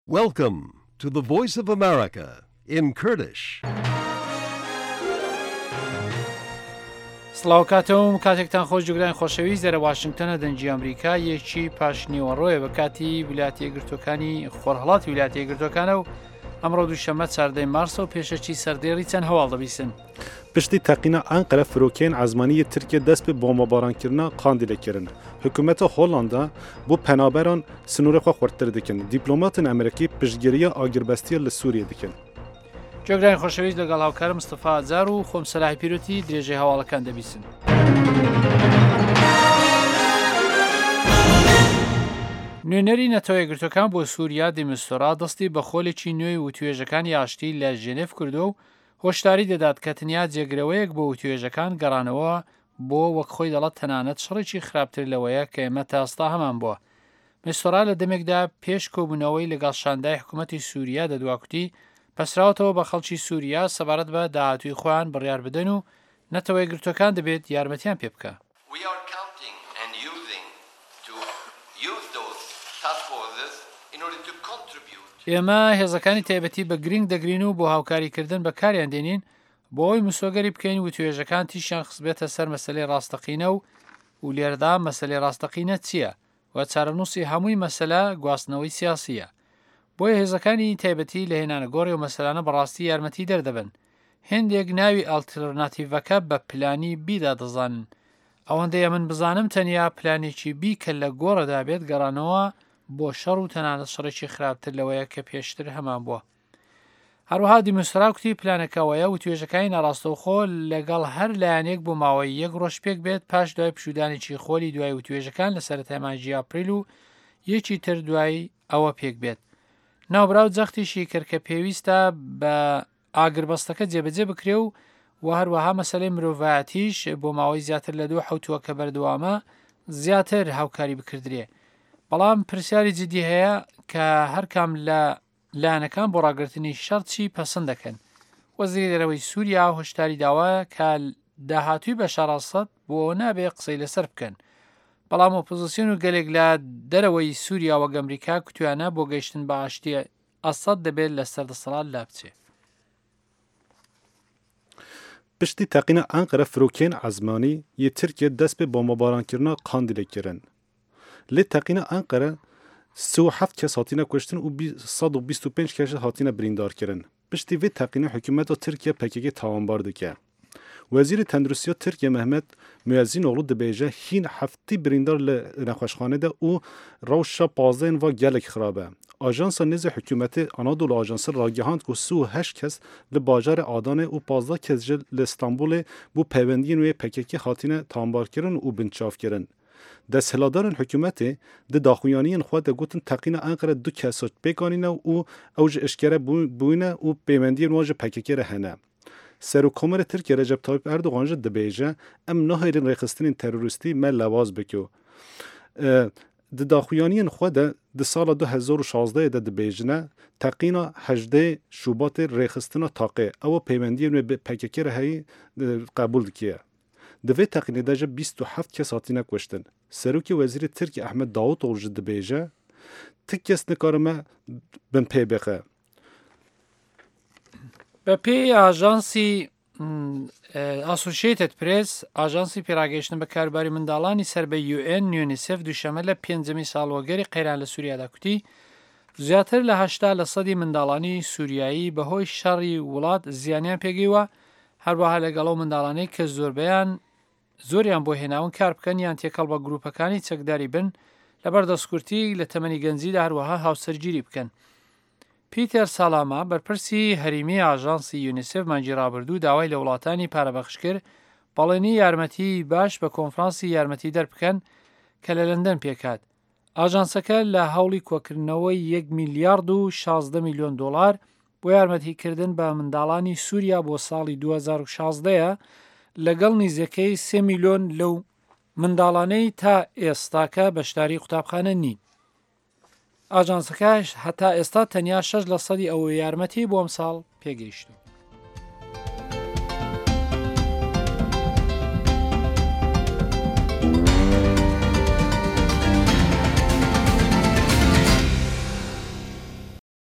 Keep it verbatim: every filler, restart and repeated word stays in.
Welcome to the Voice of America in Kurdish. سڵاو کاتەوم کاتێکتان خۆش جوگران خۆشەویست دەرە واشنگتنە دەنجی ئەمریکا یەکی پاشنیوەڕۆیە بە کاتی ویلایەتە یەکگرتووەکانی خۆرهەڵاتی ویلایەتە یەکگرتووەکانە و ئەمڕۆ دووشەممە چاردەی مارسە و پێشەکی سەردێڕی چەند هەواڵ دەبیستن. پشتی تەقینە ئەنقەرە فرۆکەین عەزمانیی تورکیە دەست بە بۆمبەبارانکردنا قاندی لێکردن. حکوومەتە هۆڵاندا بۆ پەنابەران سنوورەخوا خوارتر دەکەن. دیپلۆماتن ئەمریکی پشتگیریە ئاگربەستیە لە سووریە دەکەن. جۆگرانی خۆشەویست لەگەڵ هاوکارم مستەفا ئاجار و خۆم سەلاحی پیرۆتی درێژەی هەواڵەکان دەبیستن. نوێنەری نەتەوە یەکگرتووەکان بۆ سووریا دیمستۆرا دەستی بە خۆلێکی نوێی وتوێژەکانی ئاشتی لە ژێنێف کردو و هۆشداری دەدات کە تەنیا جێگرەوەیەک بۆ وتوێژەکان گەڕانەوە بۆ وەک خۆی دەڵێت تەنانەت شڕێکی خراپتر لەوەیە کە ئێمە تا ئێستا هەمان بووە. مستۆرا لە دەمێکدا پێش کۆبوونەوەی لەگەڵ شاندای حکوومەتی سووریا دەدواکوتی پەسراوەتەوە بە خەڵکی سووریا سەبارەت بە داهاتووی خۆیان بڕیار بدەن و نەتەوە یەکگرتووەکان دەبێت یارمەتیان پێ بکە. ئێمە هێزەکانی تایبەتی بە گرنگ دەگرین و بۆ هاوکاریکردن بە کاریان دێنین بۆ ئەوی مسۆگەری بکەین و توێژەکان تیشیان خستبێتە سەر مەسەلەی ڕاستەقینە و و لێرەدا مەسەلەی ڕاستەقینە چییە و چارەنووسی هەمووی مەسەلە گواستنەوەی سیاسیە. بۆیە هێزەکانی تایبەتی لە هێنانە گۆڕی و مەسەلانە بەڕاستی یارمەتی دەردەبن. هێندێک ناوی ئالترناتیڤەکە بە پلانی بیدا دەزانن. ئەوەندەیە من بزانم تەنیا پلانێکی بی کە لە گۆڕەدا بێت گەڕانەوە بۆ شەڕ و تەنانەت شەڕێکی خراپتر لەوەیە کە پێشتر هەمان بووە. هەروەها دیمۆسراوتی پلانەکەوەیە و توێژەکانی ناڕاستەوخۆ لەگەڵ هەر لایەنێک بۆ ماوەی یەک ڕۆژ پێک بێت پاش دوای پشودانێکی خۆلی دوای وتوێژەکان لە سەرەتای مانگی ئاپریل و یەکی تر دوای ئەوە پێک بێت. ناوبراو جەختیشی کرد کە پێویستە بە ئاگربەستەکە جێبەجێ بکرێ و و هەروەها مەسەلەی مرۆڤایەتیش بۆ ماوەی زیاتر لە دوو حوتووە کە بەردەوامە زیاتر هاوکاری بکردرێ. بەڵام پرسیاری جدی هەیە کە هەرکام لە لایەنەکان بۆ ڕاگررتنی شەڕچی پەسەند دەکەن. وەزیری دەرەوەی سووریا هۆشداری داوایە کە داهاتووی بە شەڕاست بۆ نابێ قسەی لەسەر بکەن. بەڵام ئۆپۆزیسیۆن و گەلێک لە دەرەوەی سووریا وەک ئەمریکا کوتویانە بۆ گەیشتن بە ئاشتی ئەسەد دەبێت لە سەردەسەڵات لابچێ. پشتی تەقینە ئەنقەرە فرۆکەین عەزمانی یە تورکیە دەست بە بۆمبەبارانکردنا قاندی لێکردن. لێ تەقینە ئەنقەرە سێ و هەفت کەس هاتینە کوشتن و سەد و بیست و پێنج کەس هاتینە بریندارکردن. پشتی vê تەقینە حکوومەتە تورکیا پەکێکی تاوانبار دکە. وەزیری تەندروستیە تورکیا مەحمەد موێزینۆغلو دەبێژە هین هەفتی بریندار لە نەخۆشخانەدا و ڕەوشە پازدەین ڤە gelek xirabe. Ajansa nêzê hikûmetê Anadolu Ajansı ragihand ku sî û heşt kes li bajarê Adanê û pazdeh kes ji li Stenbolê bû peyvendiyên wê P K K hatine tambarkirin û binçavkirin. Desthiladarên hikûmetê di daxuyaniyên xwe de gotin teqîna Enqere du kes pêkanîne û ew ji eşkere bûyne û peywendiyên wan ji P K K re hene. Serokkomarê Tirkiye Recep Tayyip Erdogan ji dibêje em nahêrin rêxistinên terorîstî me lewaz bike. Di daxuyaniyên xwe de di sala du hezar û şazdehê de dibêjine teqîna hejdê Şubatê rêxistina taqê ew peywendiyên wê P K K re heyî qebûl dikiye. Di vê teqînê de ji bîst û heft kes hatine kuştin. Serokê Wezîrê Tirkiye Ahmed Davutoğlu ji dibêje tik kes nikarime bin pê bixe. بە پێی ئاژانسی ئاسۆشیێتد پرێس ئاژانسی پێراگەیشتن بە کاروباری منداڵانی سەر بە یو ئێن یونیسف دووشەمە لە پێنجەمی ساڵوەگەری قەیران لە سووریادا کوتی زیاتر لە هەشتا لە سەدی منداڵانی سووریایی بەهۆی شەڕی وڵات زیانیان پێگەیوە هەروەها لەگەڵەوە منداڵانەی کە زۆربیان زۆریان بۆ هێناون کار بکەن یان تێکەڵ بە گروپەکانی چەکداری بن لەبەر دەستکورتی لە تەمەنی گەنجیدا هەروەها هاوسەرگیری بکەن. پیتەر سالاما بەرپرسی هەریمی ئاژانسی یونیسف مانگی ڕابردوو داوای لە وڵاتانی پارەبەخش کرد بەڵێنی یارمەتی باش بە کۆنفرانسی یارمەتی دەربکەن کە لە لەندەن پێکات. ئاژانسەکە لە هەوڵی کۆکردنەوەی یەک میلیارد و شازدە میلیۆن دۆلار بۆ یارمەتیکردن بە منداڵانی سووریا بۆ ساڵی دوو هەزار و شازدەیە لەگەڵ نزیەکەی سێ میلیۆن لەو منداڵانەی تا ئێستاکە بەشداری قوتابخانە نین. ئاژانسەکەش هەتا ئێستا تەنیا شەش لە سەدی ئەوە یارمەتی بۆ ئەم ساڵ پێگەیشتووە.